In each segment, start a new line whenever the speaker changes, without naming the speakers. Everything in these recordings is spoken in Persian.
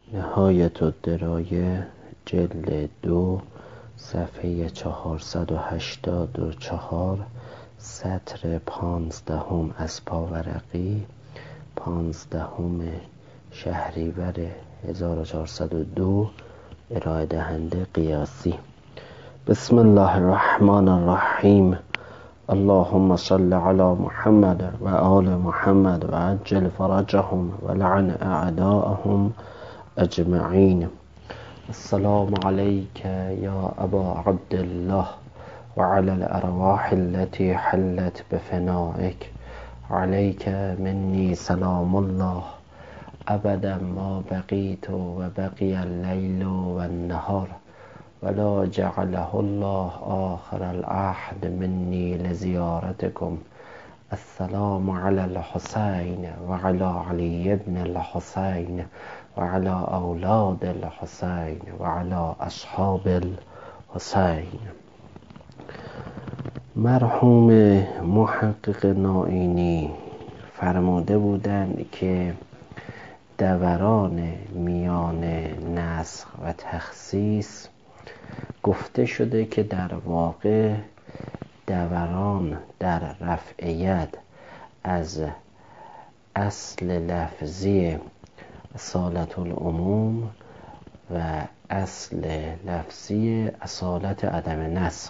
نهایت الدرایه جلد 2 صفحه 484 سطر 15 از پاورقی 15 شهریور 1402 ارائه دهنده قیاسی. بسم الله الرحمن الرحیم. اللهم صل علی محمد و آل محمد و عجل فرجهم و لعن اعداءهم اجمعین. السلام علیک یا ابا عبدالله و علی الارواح التي حلت بفنائک. علیک منی سلام الله ابدا ما بقیت و بقی اللیل و النهار ولا جعله الله آخر العهد منی لزیارتکم. السلام علی الحسین و علی علی ابن الحسین و علی اولاد الحسین و علی اصحاب الحسین. مرحوم محقق نائینی فرموده بودند که دوران میان نسخ و تخصیص گفته شده که در واقع دوران در رفع ید از اصل لفظی اصالت العموم و اصل لفظی اصالت عدم نسخ.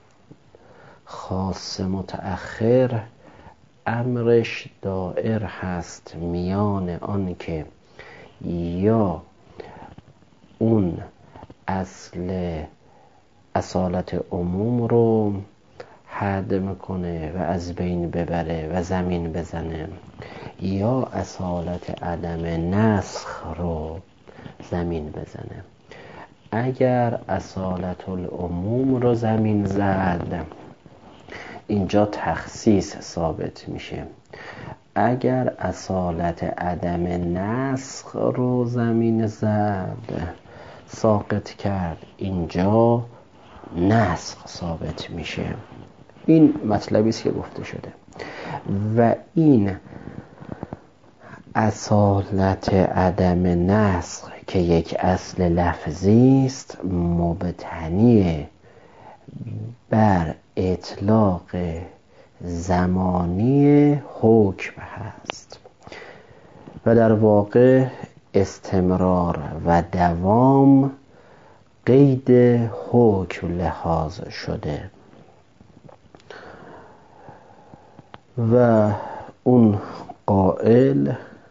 خاص متأخر امرش دائر هست میان آن که یا اون اصل اصالت عموم رو هدم کنه و از بین ببره و زمین بزنه، یا اصالت عدم نسخ رو زمین بزنه. اگر اصالت العموم رو زمین زد اینجا تخصیص ثابت میشه. اگر اصالت عدم نسخ رو زمین زد ساقط کرد اینجا نسخ ثابت میشه. این مطلبی است که گفته شده و این اصالت عدم نسخ که یک اصل لفظی است مبتنی بر اطلاق زمانی حکم هست و در واقع استمرار و دوام قید حکم لحاظ شده و اون قائل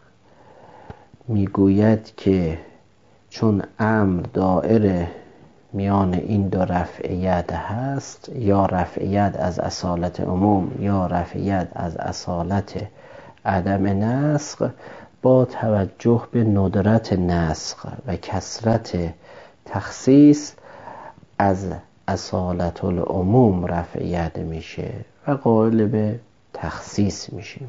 میگوید که چون امر دائره میان این دو رفع ید هست، یا رفع ید از اصالت عموم یا رفع ید از اصالت عدم نسخ، با توجه به ندرت نسخ و کثرت تخصیص از اصالت العموم رفع ید میشه و قائل به تخصیص میشیم.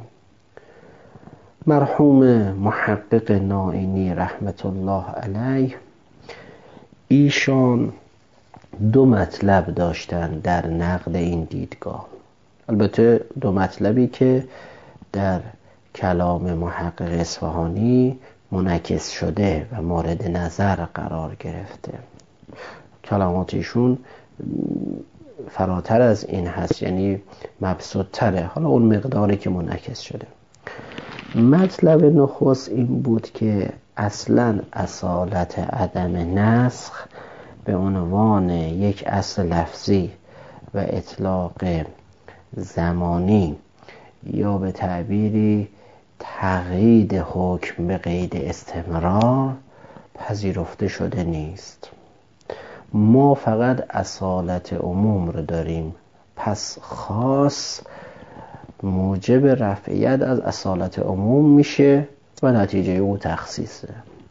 مرحوم محقق نائینی رحمت الله علیه ایشان دو مطلب داشتن در نقد این دیدگاه. البته دو مطلبی که در کلام محقق اصفهانی منعکس شده و مورد نظر قرار گرفته. کلامات ایشون فراتر از این هست، یعنی مبسوط تره، حالا اون مقداری که منعکس شده. مطلب نخست این بود که اصلا اصالت عدم نسخ به عنوان یک اصل لفظی و اطلاق زمانی یا به تعبیری تقیید حکم به قید استمرار پذیرفته شده نیست. ما فقط اصالت عموم رو داریم، پس خاص موجب رفع ید از اصالت عموم میشه و نتیجه او تخصیصه.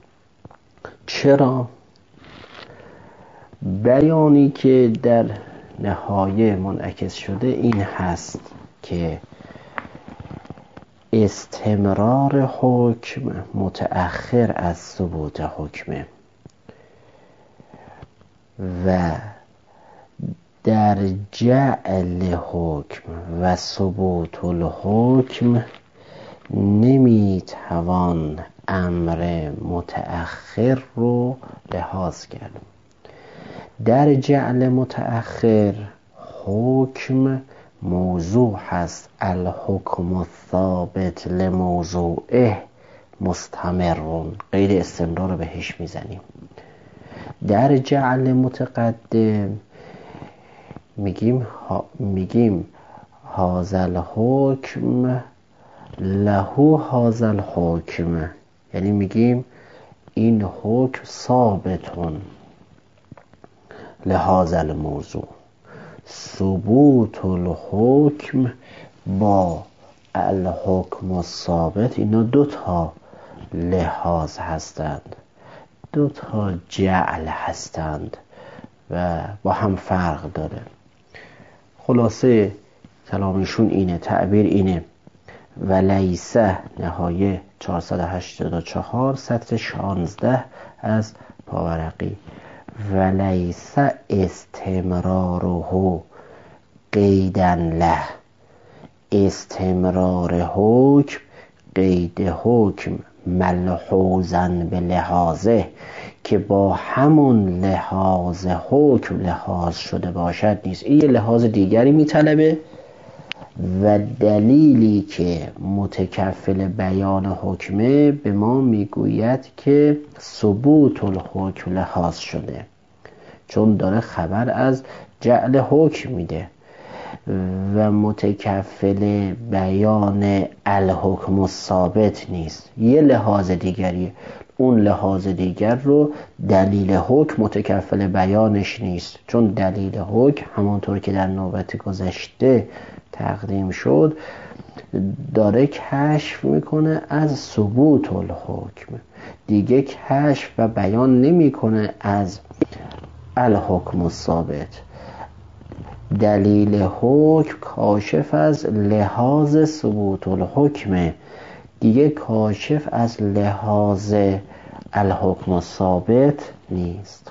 چرا؟ بیانی که در نهایه منعکس شده این هست که استمرار حکم متأخر از ثبوت حکمه و در جعل حکم و ثبوت الحکم نمیتوان امر متأخر رو لحاظ کردیم. در جعل متأخر حکم موضوع هست، الحکم الثابت لموضوعه مستمرون، غیر استمرار رو بهش میزنیم. در جعل متقدم میگیم هازل حکم له هازل حکم، یعنی میگیم این حکم ثابتون لهازل موضوع. ثبوت الحکم با الحکم الثابت، اینا دوتا لحاظ هستند، دوتا جعل هستند و با هم فرق داره. خلاصه کلامشون اینه، تعبیر اینه: ولیسه، نهایه 484 سطر 16 از پاورقی، ولیسه استمراره قیدن له، استمرار حکم قید حکم ملحوظن به لحاظه، که با همون لحاظ حکم لحاظ شده باشد نیست. این یه لحاظ دیگری میطلبه و دلیلی که متکفل بیان حکمه به ما میگوید که ثبوت الحکم لحاظ شده، چون داره خبر از جعل حکم میده و متکفل بیان الحکم الثابت نیست، یه لحاظ دیگریه. اون لحاظ دیگر رو دلیل حکم متکفل بیانش نیست، چون دلیل حکم همانطور که در نوبت گذشته تقدیم شد داره کشف میکنه از ثبوت الحکم، دیگه کشف و بیان نمیکنه از الحکم الثابت. دلیل حکم کاشف از لحاظ ثبوت الحکمه، دیگه کاشف از لحاظ الحکم الثابت نیست.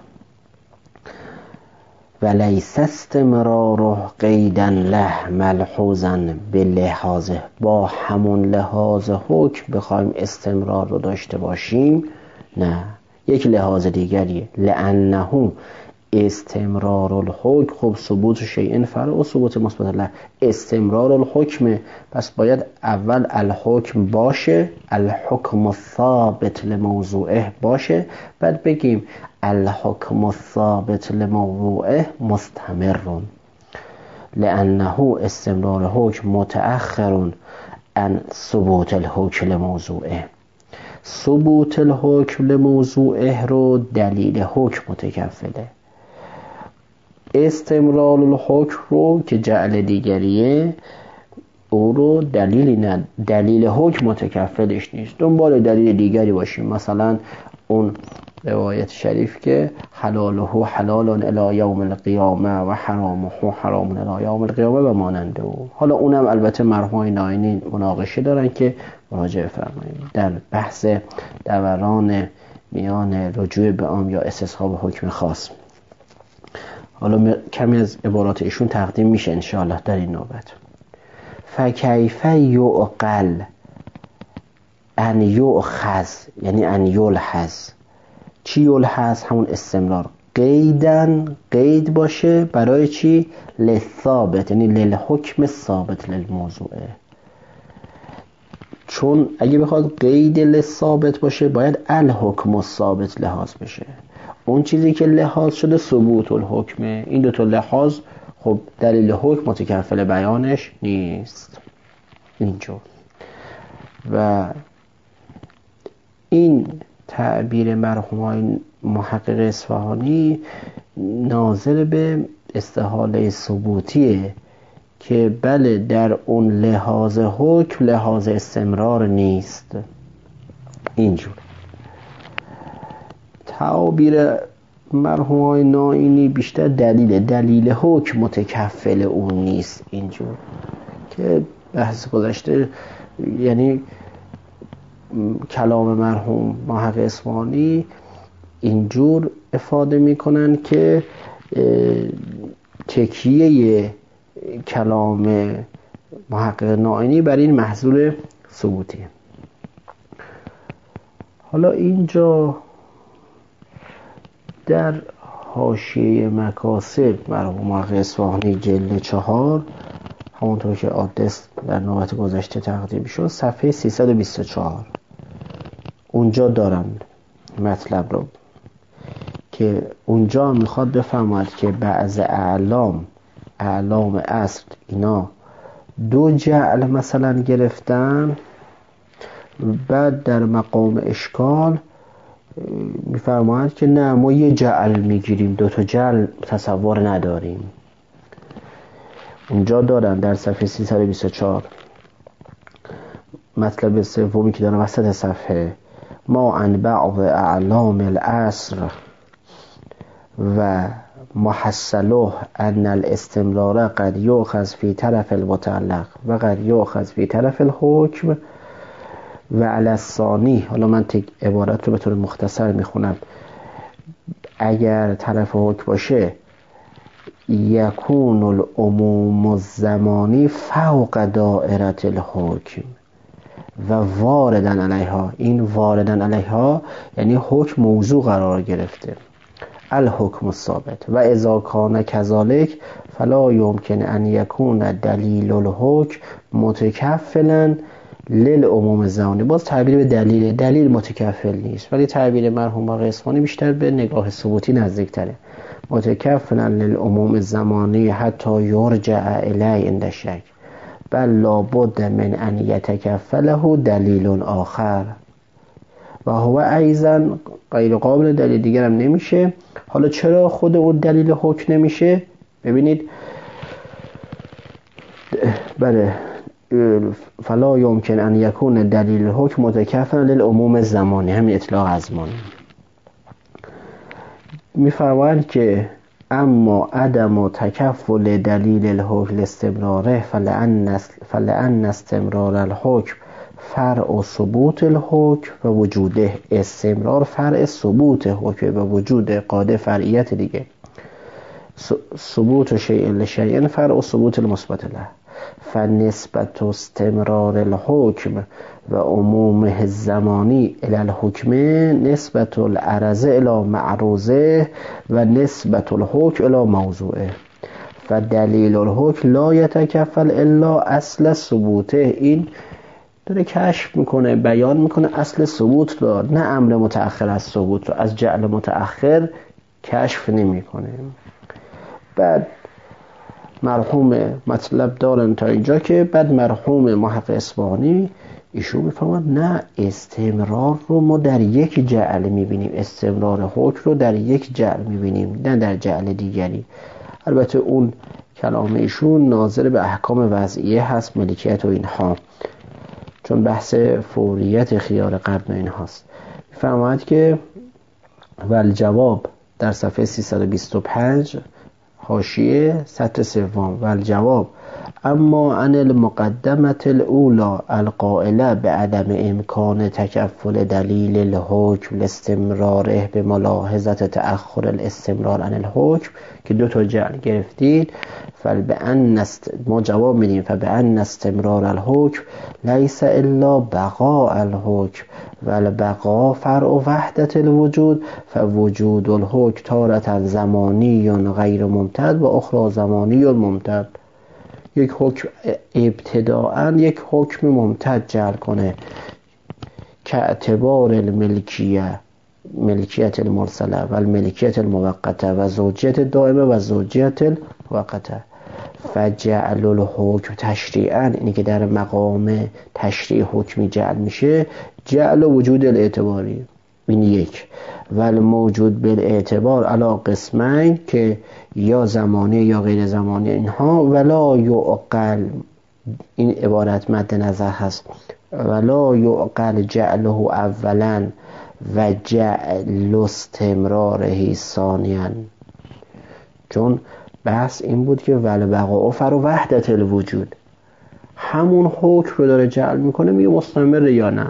ولیس استمراره قیدن له ملحوظا به لحاظه، با همون لحاظ حکم بخوایم استمرار رو داشته باشیم نه، یک لحاظ دیگریه. لانه استمرار الحکم، خب ثبوت شیء فرع و ثبوت مثبت له، استمرار الحکم، پس باید اول الحکم باشه، الحکم الثابت لموضوعه باشه، بعد بگیم الحکم الثابت لموضوعه مستمرون، لانه استمرار حکم متأخر عن ثبوت الحکم لموضوعه. ثبوت الحکم لموضوعه رو دلیل حکم متکفله، استمرار الحکم رو که جعل دیگریه او رو دلیل حکم متکفلش نیست، دنبال دلیل دیگری باشیم. مثلا اون روایت شریف که حلاله حلال الی یوم القیامه و حرامه حرام الی یوم القیامه و ماننده او، حالا اونم البته مرحومای ناینی مناقشه دارن که مراجعه فرمایید در بحث دوران میان رجوع به عام یا استصحاب حکم خاص. حالا کمی از عبارات ایشون تقدیم میشه انشاءالله در این نوبت. فکیف یعقل ان یؤخذ، یعنی ان یلحظ. چی یلحظ؟ همون استمرار. قیدن، قید باشه برای چی؟ للثابت، یعنی للحکم ثابت للموضوعه. چون اگه بخواد قید للثابت باشه باید الحکم الثابت لحاظ بشه، اون چیزی که لحاظ شده ثبوت الحکمه. این دوتا لحاظ خب دلیل حکم متکفل بیانش نیست اینجور. و این تعبیر مرحوم محقق اصفهانی ناظر به استحاله ثبوتیه که بله در اون لحاظ حکم لحاظ استمرار نیست اینجور. تعابیر مرحوم ناینی بیشتر دلیل حکم متکفل اون نیست اینجور، که بحث گذشته یعنی کلام مرحوم محقق اصفهانی اینجور افاده میکنن که تکیه کلام محقق ناینی بر این محصول ثبوتیه. حالا اینجا در حاشیه مکاسب مرحوم آقای اصفهانی جلد 4 همونطور که عادت در نوبت گذشته تقدیم شد صفحه 324 اونجا دارم مطلب رو که اونجا میخواد بفهمد که بعض اعلام اصل اینا 2 جعل مثلا گرفتن، بعد در مقام اشکال میفرماید که نه ما 1 جعل میگیریم 2 تا جعل تصور نداریم. اونجا دارن در صفحه 324 مطلب سومی که دارن وسط صفحه ما عن بعض اعلام العصر و محصله ان الاستمرار قد یؤخذ فی طرف المتعلق و قد یؤخذ فی طرف الحکم و علی الثانی. حالا من عبارت رو به طور مختصر میخونم. اگر طرف حکم باشه یکون العموم الزمانی فوق دائره الحکم و واردن علیها. این واردن علیها یعنی حکم موضوع قرار گرفته. الحکم الثابت و اذا کان کذالک فلا یمکن ان یکون دلیل الحکم متکفلا للعموم الزمانی. باز تعبیر به دلیل متکفل نیست، ولی تعبیر مرحوم آقای اصفهانی بیشتر به نگاه ثبوتی نزدیک‌تره. متکفلا للعموم الزمانی حتی یرجع الی عند شک بل لابد من ان یتکفله دلیل آخر و هو ایضا غیر قابل دلیل دیگر هم نمیشه. حالا چرا خود اون دلیل حکم نمیشه؟ ببینید بله فلا یمکن ان یکون دلیل حکم متکفلا للعموم الزمانی، همین اطلاق ازمان میفرمایند که اما عدم تکفل دلیل الحکم استمراره فلان استمرار الحکم فرع ثبوت الحکم و وجوده. استمرار فرع ثبوت حکم و وجود قاعده فرعیت دیگه. ثبوت شیء لشیء فرع ثبوت المثبت له فنسبت استمرار الحکم و عمومه الزمانی الی الحکم نسبت العرضه الی معروضه و نسبت الحکم الی موضوعه فدلیل الحکم لا یتکفل الا اصل ثبوته. این داره کشف میکنه، بیان میکنه اصل ثبوت رو، نه امر متأخر از ثبوت رو. از جعل متأخر کشف نمیکنه. بعد مرحوم مطلب دارن تا اینجا که بعد مرحوم محقق اصفهانی ایشون میفهمد نه استمرار رو ما در 1 جعل میبینیم، استمرار حکم رو در 1 جعل میبینیم نه در جعل دیگری. البته اون کلام ایشون ناظر به احکام وضعیه هست، ملکیت و اینها، چون بحث فوریت خیار قرن این هاست. میفرماید که والجواب در صفحه 325 حاشیه سطر سوم والجواب اما عن المقدمه الاولى القائله بعدم امکان تکفل دلیل الحکم لاستمراره به ملاحظه تأخر الاستمرار عن الحکم که 2 تا جعل گرفتید ما جواب میدیم فبأن استمرار الحکم لیس الا بقاء الحکم والبقاء فرع وحدت الوجود فوجود الحکم تارة زمانی غیر ممتد و اخرى زمانی ممتد. یک حکم ابتداءً یک حکم ممتد جعل کنه که اعتبار ملکیت المرسله و الملکیت الموقته و زوجیت دائمه و زوجیت الموقته فجعل الحکم تشریعاً، اینی که در مقام تشریع حکمی جعل میشه، جعل وجود الاعتباری این 1 و الموجود بالاعتبار علی قسمین که یا زمانی یا غیر زمانی اینها ولا یعقل. این عبارت مد نظر هست ولا یعقل جعله اولا و جعل استمراره ثانیاً، چون بحث این بود که والبقاء فرع وحدت الوجود همون حکم رو داره جعل میکنه، میگه مستمر یا نه.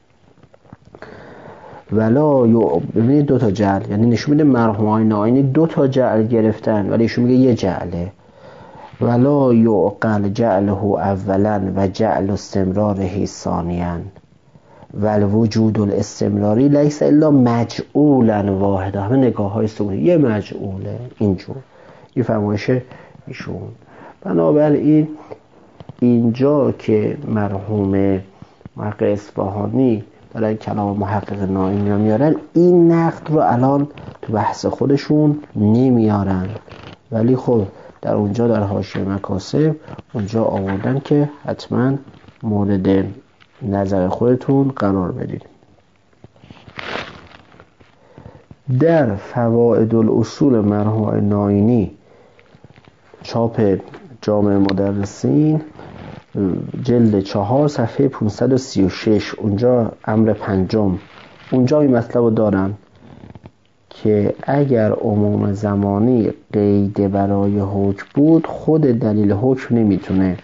ولا ببینید 2 تا جعل یعنی نشون میده مرحوم آینی 2 تا جعل گرفتن ولی ایشون میگه 1 جعله. ولا یعقل جعله اولا و جعل استمراره ثانیاً والوجود الاستمراری لیس الا مجعولا واحدا، همه نگاه های سکونی یه مجعوله اینجور، این فرمایش ایشون. بنابراین اینجا که مرحوم محقق اصفهانی دارن کلام محقق ناینی رو میارن، این نقد رو الان تو بحث خودشون نمیارن، ولی خب در اونجا در حاشیه مکاسب اونجا آوردن که حتما مورد نظر خودتون قرار بدید. در فوائد الاصول مرحوم ناینی چاپ جامع مدرسین جلد 4 صفحه 536، اونجا امر پنجم، اونجا این مطلب رو دارن که اگر عموم زمانی قید برای حکم بود، خود دلیل حکم نمیتونه.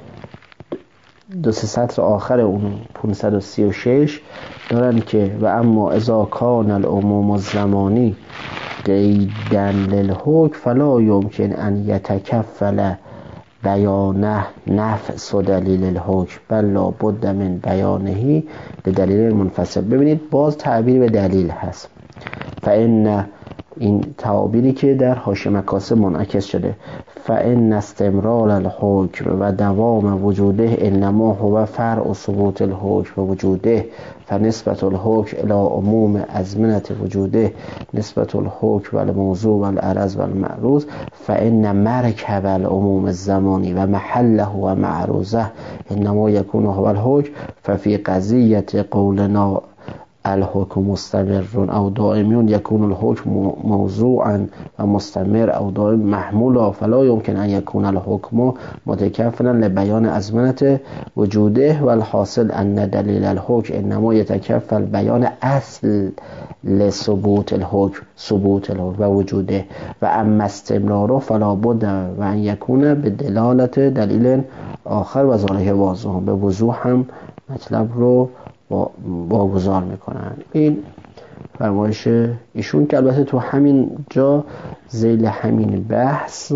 2-3 سطر آخر اون 536 دارن که و اما اذا کان العموم الزمانی قیدن للحکم فلا یمکن ان یتکفل بیانه نفس و دلیل الحکم بل لا بد من بیانه به دلیل منفصل. ببینید باز تعبیر به دلیل هست. فإن، این تعابیری که در حاشیه مکاسب منعکس شده، فإن استمرار الحکم و دوام وجوده انما هو فرع ثبوت الحکم و وجوده فنسبت الحکم الى عموم ازمنة وجوده نسبت الحکم و الموضوع و العرض و المعروض فإن مرکب العموم الزمانی و محله و معروضه انما یکون هو الحکم ففي قضیة قولنا الحکم مستمر او دائم یکون الحکم موضوعا و مستمر او دائم محمولا فلا یمکن ان یکون الحکم متکفلا لبیان ازمنة وجوده و الحاصل ان دلیل الحکم انما یتکفل بیان اصل لثبوت الحکم و وجوده و اما استمراره فلا بد و ان یکون به دلالت دلیل آخر و ذالک واضح. به وضوح هم مطلب رو واگذار میکنن. این فرمایش ایشون که البته تو همین جا ذیل همین بحث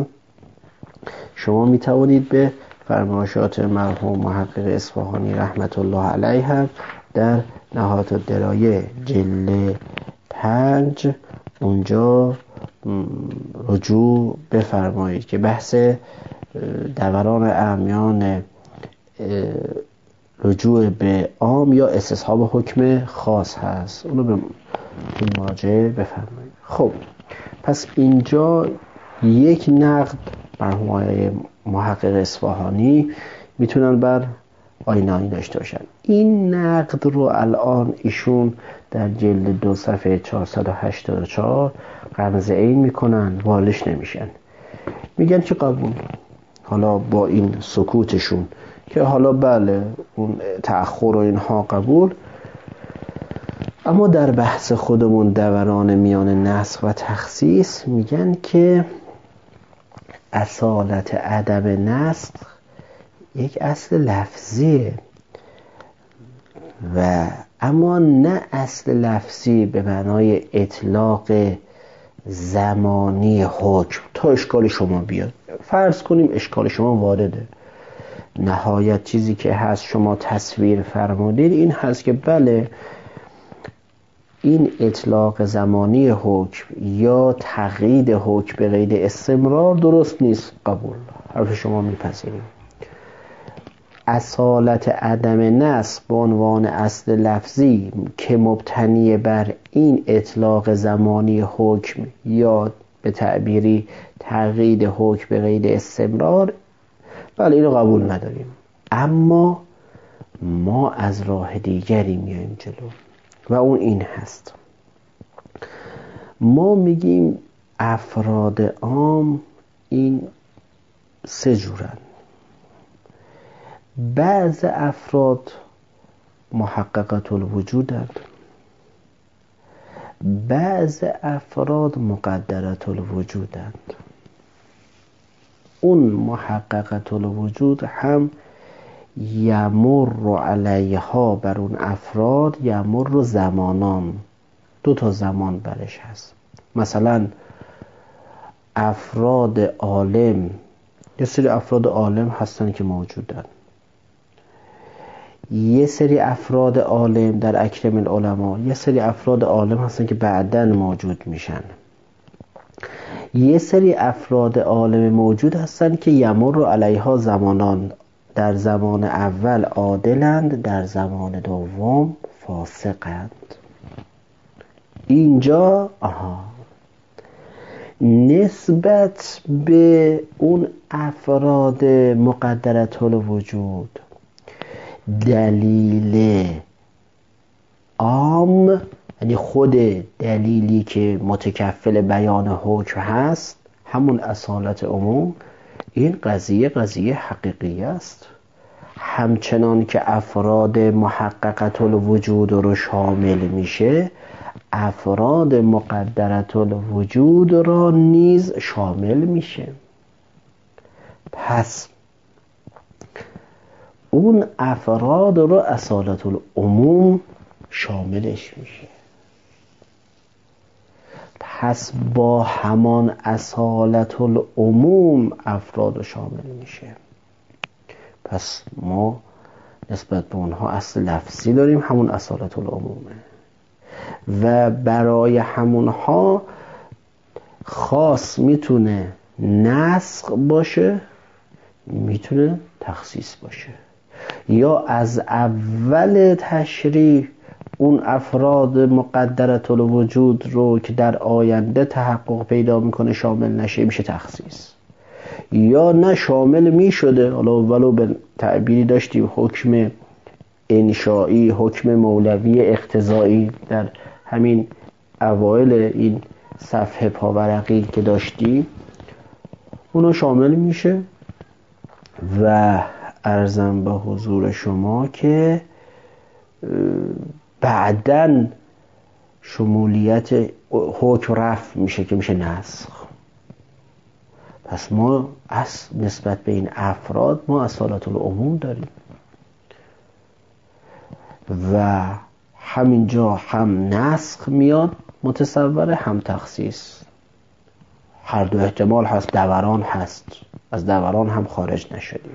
شما میتوانید به فرمایشات مرحوم محقق اصفهانی رحمت الله علیه هم در نهایت الدرایه جلد 5 اونجا رجوع بفرمایید که بحث دوران اعمیان رجوع به عام یا استصحاب حکم خاص هست، اونو به مراجعه بفرمایید. خب پس اینجا یک نقد مرحوم محقق اصفهانی میتونن بر آینایی داشته باشن. این نقد رو الان ایشون در جلد 2 صفحه 484 غمزه این میکنن، والش نمیشن، میگن که قبول. حالا با این سکوتشون که حالا بله اون تأخر و اینها قبول، اما در بحث خودمون دوران میان نسخ و تخصیص میگن که اصالت عدم نسخ یک اصل لفظیه و اما نه اصل لفظی به معنای اطلاق زمانی حکم. تا اشکال شما بیاد، فرض کنیم اشکال شما وارده، نهایت چیزی که هست شما تصویر فرمودید این هست که بله این اطلاق زمانی حکم یا تقیید حکم به قید استمرار درست نیست، قبول، حرف شما میپذیریم. اصالت عدم نسخ به عنوان اصل لفظی که مبتنی بر این اطلاق زمانی حکم یا به تعبیری تقیید حکم به قید استمرار، بله اینو قبول نداریم، اما ما از راه دیگری میایم جلو و اون این هست. ما میگیم افراد عام این 3 جورن. بعض افراد محققت الوجودند، بعض افراد مقدرت الوجودند. اون محققت الوجود هم یمر علیها بر اون افراد یمر زمانان، 2 تا زمان برش هست. مثلا افراد عالم، یه سری افراد عالم هستن که موجودن، یه سری افراد عالم در اکرم العلماء، یه سری افراد عالم هستن که بعداً موجود میشن، یه سری افراد عالم موجود هستن که یمر علیها زمانان، در زمان اول عادلند، در زمان دوم فاسقند. اینجا نسبت به اون افراد مقدرة الوجود دلیل عام، یعنی خود دلیلی که متکفل بیان حکم هست، همون اصالت عموم، این قضیه حقیقی است. همچنان که افراد محققة الوجود رو شامل میشه، افراد مقدرة الوجود را نیز شامل میشه. پس اون افراد رو اصالت العموم شاملش میشه. پس با همان اصالت العموم افراد رو شامل میشه. پس ما نسبت به اونها اصل لفظی داریم، همون اصالت العمومه، و برای همونها خاص میتونه نسخ باشه، میتونه تخصیص باشه، یا از اول تشریح اون افراد مقدرة الوجود رو که در آینده تحقق پیدا میکنه شامل نشه، میشه تخصیص. یا نه شامل میشده، حالا ولو به تعبیری داشتیم حکم انشایی، حکم مولوی اقتضایی در همین اوایل این صفحه پاورقی که داشتیم، اونو شامل میشه. و عرضم به حضور شما که بعداً شمولیت حکم رفع میشه که میشه نسخ. پس ما نسبت به این افراد ما اصالت العموم داریم و همینجا هم نسخ میاد متصوره، هم تخصیص. هر دو احتمال هست، دوران هست، از دوران هم خارج نشدیم.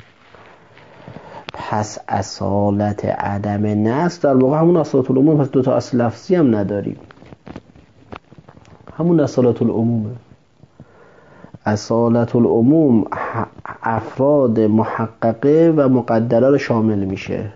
پس اصالت عدم نسخ در واقع همون اصالت العموم. پس دوتا اصل لفظی هم نداریم، همون اصالت العمومه. اصالت العموم افراد محققه و مقدره رو شامل میشه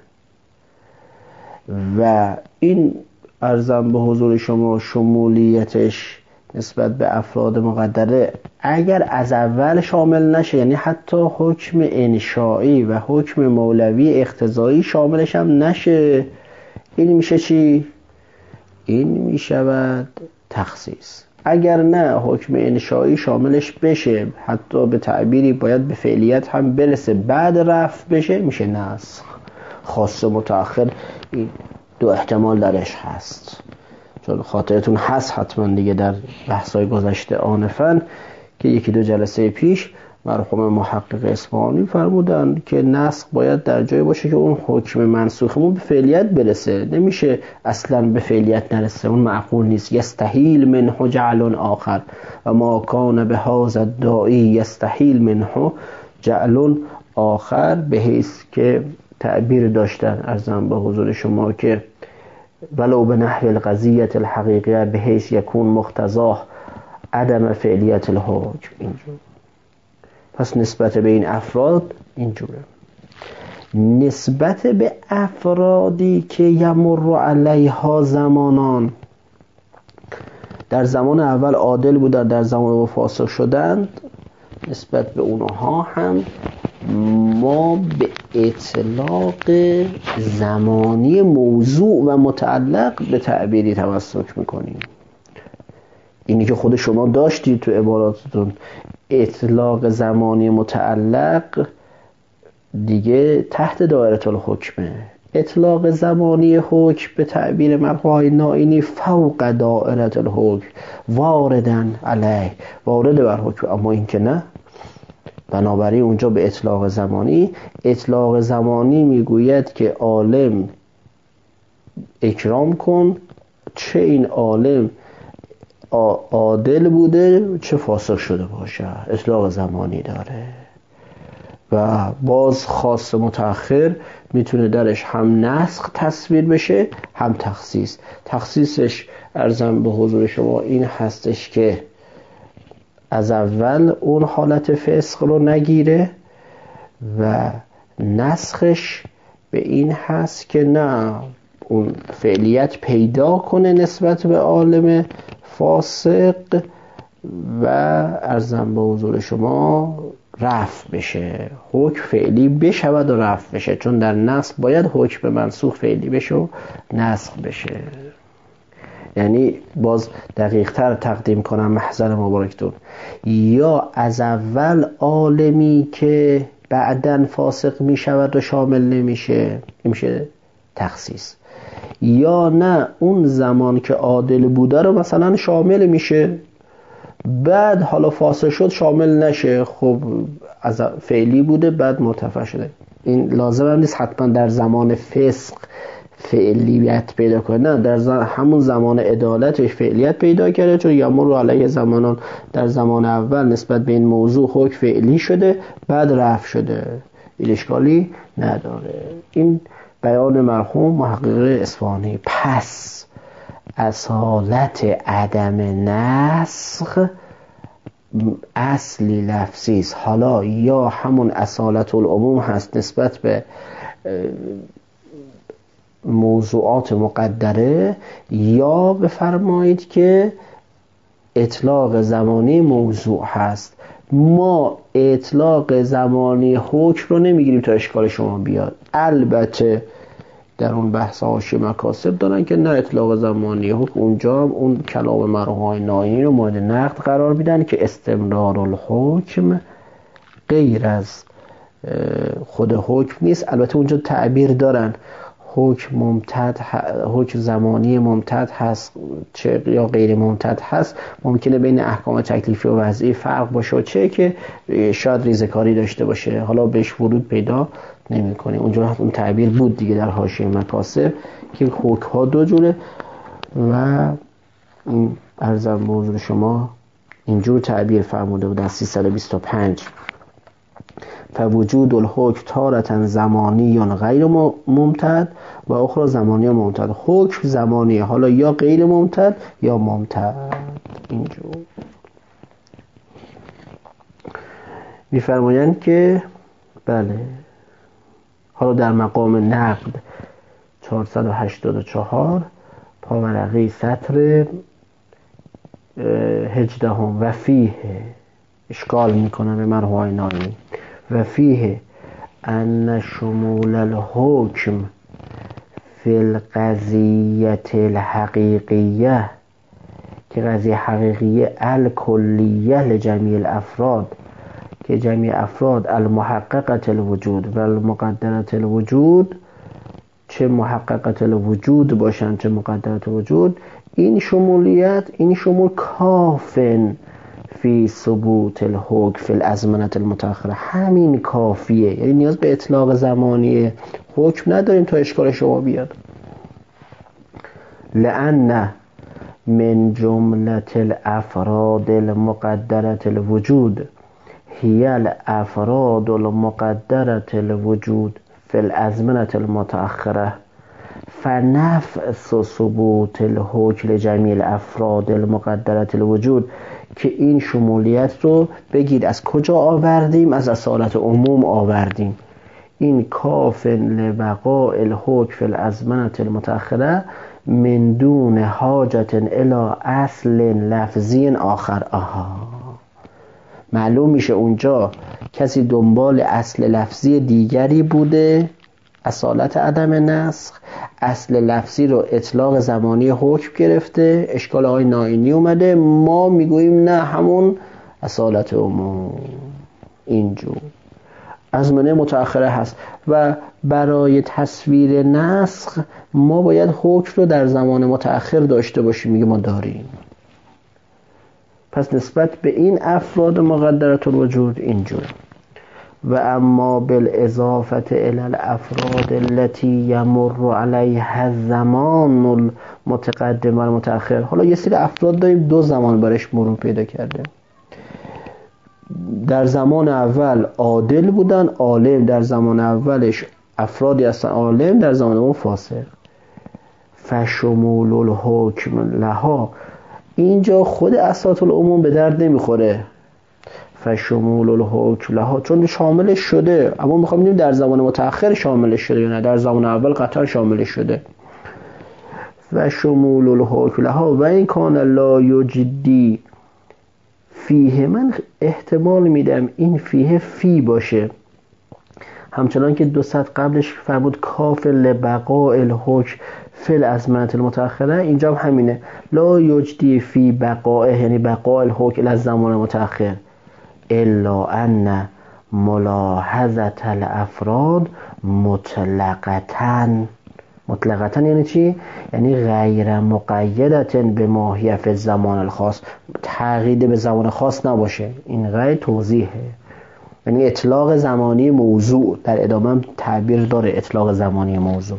و این عرضم به حضور شما شمولیتش نسبت به افراد مقدره اگر از اول شامل نشه، یعنی حتی حکم انشایی و حکم مولوی اقتضایی شاملش هم نشه، این میشه چی؟ این میشود تخصیص. اگر نه حکم انشایی شاملش بشه، حتی به تعبیری باید به فعلیت هم برسه بعد رفع بشه، میشه نسخ. خاص متأخر این دو احتمال درش هست. چون خاطرتون هست حتما دیگه در بحث‌های گذشته آنفن که یکی دو جلسه پیش مرحوم محقق اصفهانی فرمودن که نسخ باید در جای باشه که اون حکم منسوخمون به فعلیت برسه. نمیشه اصلا به فعلیت نرسه، اون معقول نیست. یستحیل منه جعل آخر و ما کان به هذا الداعی یستحیل منه جعل آخر، به حیث که تعبیر داشتن ارزم به حضور شما که ولو به نحو القضیة الحقیقیه به حیث یکون مقتضاه عدم فعلیت الحکم. اینجور. پس نسبت به این افراد اینجوره. نسبت به افرادی که یمر علیها زمانان، در زمان اول عادل بودن، در زمان فاسق شدند، نسبت به اونها هم ما به اطلاق زمانی موضوع و متعلق به تعبیری تمسک میکنیم. اینی که خود شما داشتید تو عباراتتون، اطلاق زمانی متعلق دیگه تحت دایره الحکمه. اطلاق زمانی حکم به تعبیر مرحوم نائینی فوق دایره الحکم، واردن علیه، وارد بر حکم. اما این که نه، بنابراین اونجا به اطلاق زمانی میگوید که عالم اکرام کن، چه این عالم عادل بوده چه فاسق شده باشه، اطلاق زمانی داره. و باز خاص متأخر میتونه درش هم نسخ تصویر بشه هم تخصیص. تخصیصش عرضم به حضور شما این هستش که از اول اون حالت فسق رو نگیره و نسخش به این هست که نه اون فعلیت پیدا کنه نسبت به عالم فاسق و عرضم به حضور شما رفع بشه، حکم فعلی بشود و رفع بشه، چون در نسخ باید حکم منسوخ فعلی بشه و نسخ بشه. یعنی باز دقیق تر تقدیم کنم محضر مبارکتون، یا از اول عالمی که بعدن فاسق می شود و شامل نمیشه، این میشه تخصیص، یا نه اون زمان که عادل بوده رو مثلا شامل میشه بعد حالا فاسق شد شامل نشه، خب از فعلی بوده بعد مرتفع شده. این لازم هم نیست حتما در زمان فسق فعلیت پیدا کنه، نه در همون زمان عدالتش فعلیت پیدا کرده، چون یامر علیه زمانان در زمان اول نسبت به این موضوع حکم فعلی شده بعد رفع شده، این اشکالی نداره. این بیان مرحوم محقق اصفهانی. پس اصالت عدم نسخ اصلی لفظی است، حالا یا همون اصالت العموم هست نسبت به موضوعات مقدره، یا بفرمایید که اطلاق زمانی موضوع هست. ما اطلاق زمانی حکم رو نمیگیریم تا اشکال شما بیاد. البته در اون بحث حاشیه مکاسب دارن که نه اطلاق زمانی حکم، اونجا هم اون کلام مرحوم ناینی رو مورد نقد قرار میدن که استمرار الحکم غیر از خود حکم نیست. البته اونجا تعبیر دارن حکم زمانی ممتد هست چه یا غیر ممتد هست، ممکنه بین احکام تکلیفی و وضعی فرق باشه، چه که شاید ریزکاری داشته باشه، حالا بهش ورود پیدا نمی‌کنه. اونجا اون تعبیر بود دیگه در حاشیه مکاسب که حکم ها دو جوره و این عرضم به حضور شما اینجور تعبیر فرموده بود در 325: فوجود الحکم تارة زمانی غیر ممتد و اخرى زمانی ممتد. حکم زمانی حالا یا غیر ممتد یا ممتد. اینجور میفرمایند که بله، حالا در مقام نقد 484 پاورقی سطر 18 و فیه اشکال میکنه به مرحوم ناینی و فیه ان شمول الحکم فی القضیت الحقیقیه، که قضیه حقیقیه الکلیه لجمیع الافراد، که جمعی افراد المحققت الوجود و المقدرت الوجود، چه محققت الوجود باشند چه مقدرت الوجود، این شمولیت این شمول کافن فی ثبوت الحکم فی الازمنه المتأخره، همین کافیه، یعنی نیاز به اطلاق زمانی حکم نداریم تا اشکال شما بیاد. لأن من جملة الافراد المقدرة الوجود هي الافراد المقدرة الوجود فی الازمنه المتأخره، فنفس ثبوت الحکم لجمیع الافراد المقدرة الوجود، که این شمولیت رو بگید از کجا آوردیم؟ از اصالت عموم آوردیم. این کافن لبقاء الحکم فی الازمنه المتأخره من دون حاجت الی اصل لفظی آخر. معلوم میشه اونجا کسی دنبال اصل لفظی دیگری بوده، اصالت عدم نسخ، اصل لفظی رو اطلاق زمانی حکم گرفته، اشکال آقای ناینی اومده، ما میگوییم نه همون اصالت عموم اینجور ازمنه متأخره هست و برای تصویر نسخ ما باید حکم رو در زمان متأخر داشته باشیم، میگه ما داریم. پس نسبت به این افراد مقدرة الوجود اینجور. و اما بالاضافه الی الافراد التي یمر علیها الزمان المتقدم و المتأخر، حالا یه سری افراد داریم دو زمان برش مرور پیدا کرده، در زمان اول عادل بودن، عالم در زمان اولش افرادی هستن عالم، در زمان اون فاسق. فشمول الحکم لها، اینجا خود اساط العموم به درد نمیخوره. فشمول الحکم لها چون شاملش شده، اما میخوام ببینیم در زمان متأخر شاملش شده یا نه. در زمان اول قطعا شاملش شده. فشمول الحکم لها و این کان لا یجدی فیه، من احتمال میدم این فیه فی باشه، همچنان که 200 قبلش فرمود کاف لبقاء الحکم فی الازمنة المتأخره، اینجا هم همینه. لا یجدی فی بقاء، یعنی بقاء الحکم الى الزمان متأخر، الا ان ملاحظه الافراد مطلقتن. مطلقتن یعنی چی؟ یعنی غیر مقیدت به ماهیه فی الزمان الخاص، تقیید به زمان خاص نباشه. این غیر توضیحه، یعنی اطلاق زمانی موضوع. در ادامه هم تعبیر داره اطلاق زمانی موضوع.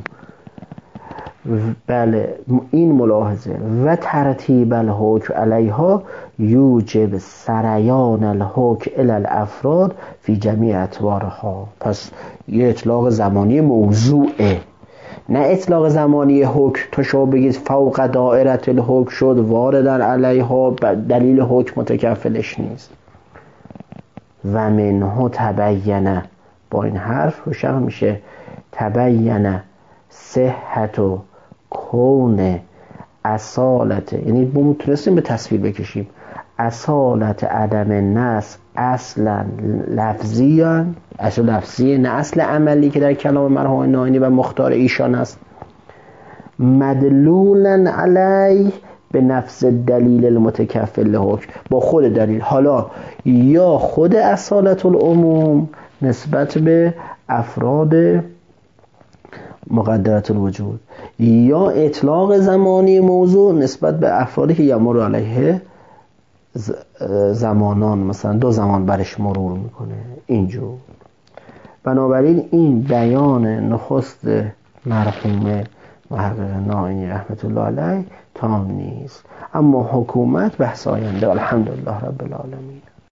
بله این ملاحظه. و ترتیب الحکم علیها یوجب سریان الحکم الی الافراد فی جمیع اطوارها. پس یه اطلاق زمانی موضوعه، نه اطلاق زمانی حکم تا شما بگید فوق دائره الحکم شد واردن علیها دلیل حکم متکفلش نیست. و منه تبینه، با این حرف روشن میشه تبینه صحت و کون اصالت، یعنی میتونستیم به تصویر بکشیم اصالت عدم نص اصلا لفظیا، اصل لفظی نه اصل عملی که در کلام مرحوم نائینی و مختار ایشان است، مدلولا علی به نفس دلیل المتکفل حکم، با خود دلیل. حالا یا خود اصالت العموم نسبت به افراد مقدرت الوجود، یا اطلاق زمانی موضوع نسبت به افرادی که یمر علیه زمانان، مثلا 2 زمان برش مرور میکنه. اینجور بنابراین این بیان نخست مرحوم محقق نائینی رحمت الله علیه تام نیست، اما حکومت بحث آینده. الحمدلله رب العالمین.